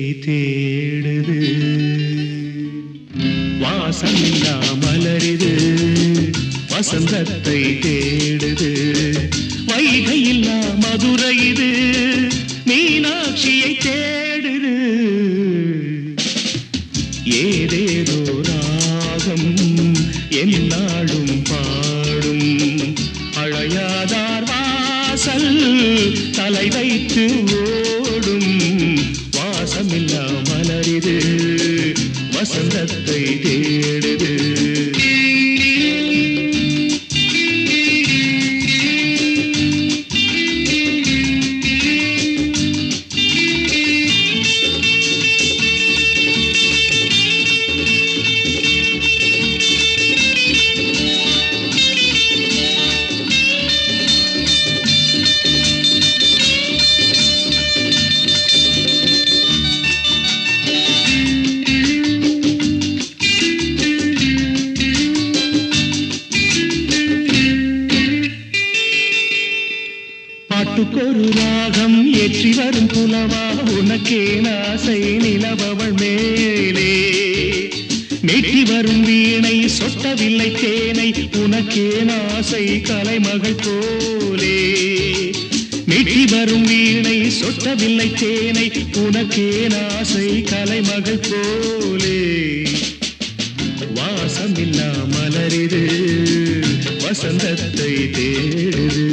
தேடுது வாசமில்லா மலரிது வசந்தத்தை தேடுது வைகையில்லா மதுரை இது மீனாட்சியை தேடுது ஏதேதோ ராகம் என்னாலும் பாடும் அழையாதார் வாசல் தலை வைத்து ஓடும் வாசமில்லா மலரிது வசந்தத்தை தேடுது பாட்டுக்கொரு ராகம் ஏற்றி வரும் புலவா உனக்கே ஆசை நிலவவள் மேலே நெட்டி வரும் வீணை சொட்டவில்லை தேனை உனக்கே ஆசை கலைமகள் போலே நெட்டி வரும் வீணை சொட்டவில்லை தேனை உனக்கே ஆசை கலைமகள் போலே வாசமில்லா மலரிது வசந்தத்தை தேடுது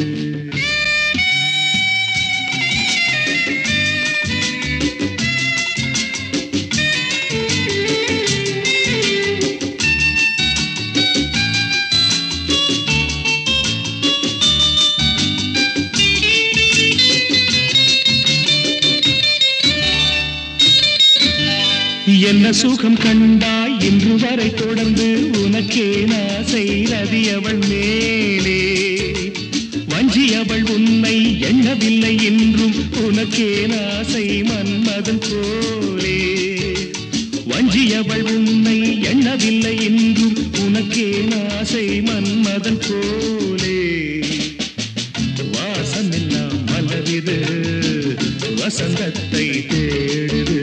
என்ன சுகம் கண்டாய் இன்று வரை தொடர்ந்து உனக்கே ஆசை ரதி அவள் மேலே வஞ்சி அவள் உன்னை எண்ணவில்லை என்றும் உனக்கே ஆசை மன்மதன் போலே வஞ்சி அவள் உன்னை எண்ணவில்லை என்றும் உனக்கே ஆசை மன்மதன் போலே வாசமெல்லாம் மலரிது வசந்தத்தை தேடுது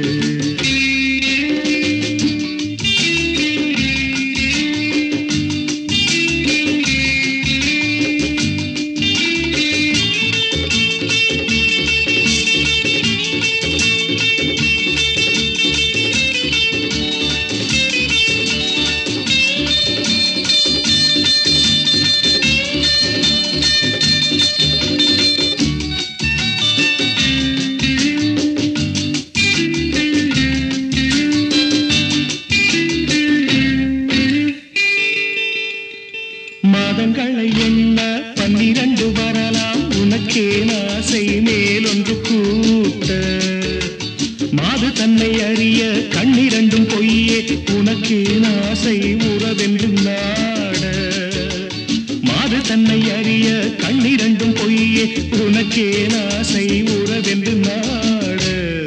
மாதங்களை எண்ண 12 வரலாம் உனக்கே ஆசை மேலொன்று கூட்ட மாது தன்னை அறிய கண்ணிரண்டும் பொய்யே உனக்கே ஆசை உறவென்று நாட மாது தன்னை அறிய கண்ணிரண்டும் பொய்யே உனக்கே ஆசை உறவென்று நாட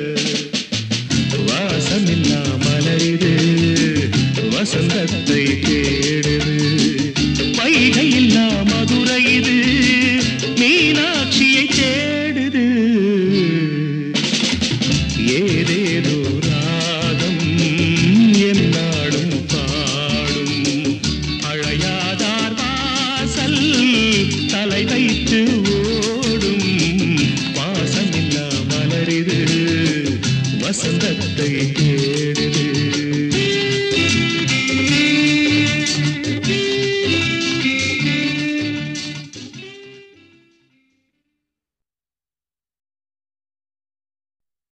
வாசமில்லா மலரிது வசந்தத்தை தேடுது வைகையில்லா